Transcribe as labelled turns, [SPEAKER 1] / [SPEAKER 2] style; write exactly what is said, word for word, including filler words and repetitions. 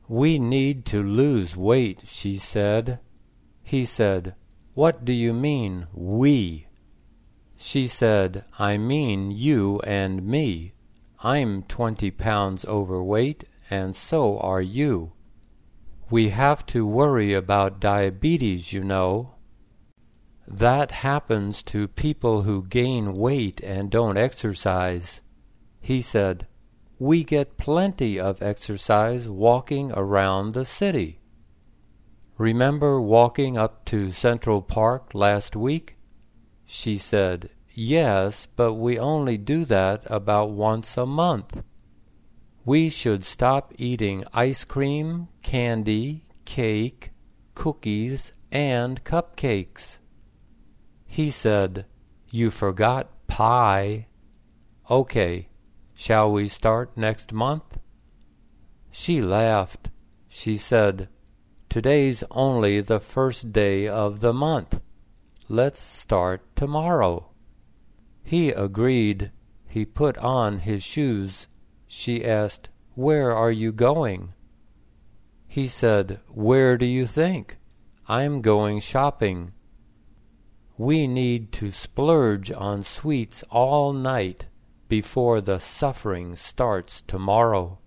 [SPEAKER 1] "We need to lose weight," she said. He said, "What do you mean, we?" She said, "I mean you and me. I'm twenty pounds overweight, and so are you. We have to worry about diabetes, you know. That happens to people who gain weight and don't exercise." He said, "We get plenty of exercise walking around the city. Remember walking up to Central Park last week?" She said, "Yes, but we only do that about once a month. We should stop eating ice cream, candy, cake, cookies, and cupcakes." He said, "You forgot pie." "Okay, shall we start next month?" She laughed. She said, "Today's only the first day of the month. Let's start tomorrow." He agreed. He put on his shoes. She asked, "Where are you going?" He said, "Where do you think? I'm going shopping." We need to splurge on sweets all night before the suffering starts tomorrow.